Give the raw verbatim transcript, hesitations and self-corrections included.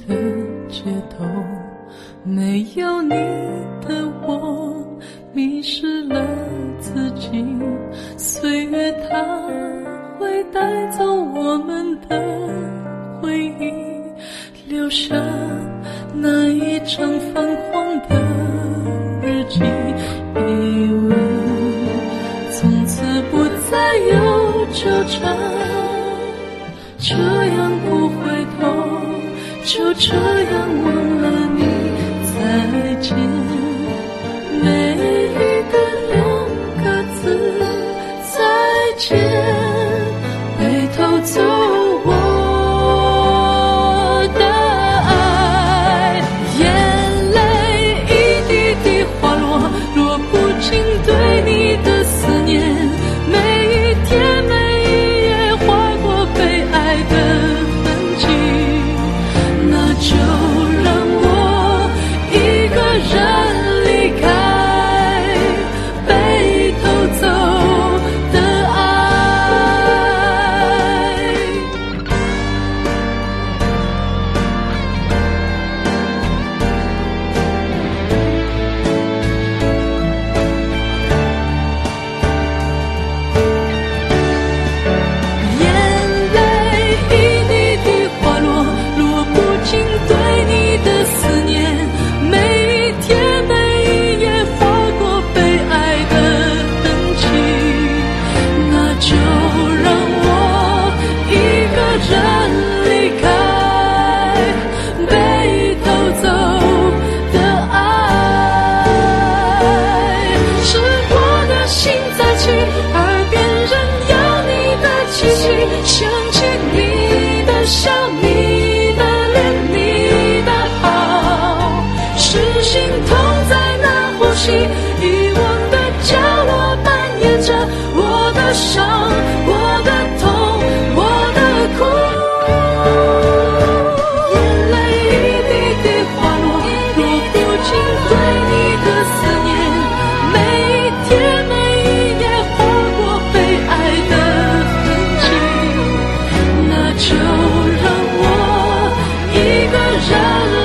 的街头，没有你的我迷失了自己，岁月它会带走我们的回忆，留下那一张泛黄的日记，以为从此不再有纠缠，这样不回头，就这样忘了你再见。每一个两个字再见，回头走我的爱，眼泪一滴滴滑落，落不尽对你的思念，每一天每一夜划过被爱的痕迹，那就让我一个人离开被偷走的爱。眼泪一滴滴滑落，落不尽对你的思念，每一天每一夜划过被爱的痕迹，那就让我一个人离开被偷走的爱。是我的心在气，耳边仍有你的气息，想起你的笑，你的脸，你的好，是心痛在那呼吸，遗忘的角落扮演着我的伤，我的痛，我的苦。眼泪一滴滴滑落，落不尽对你的思念，每一天每一夜划过被爱的痕迹，那就让我一个人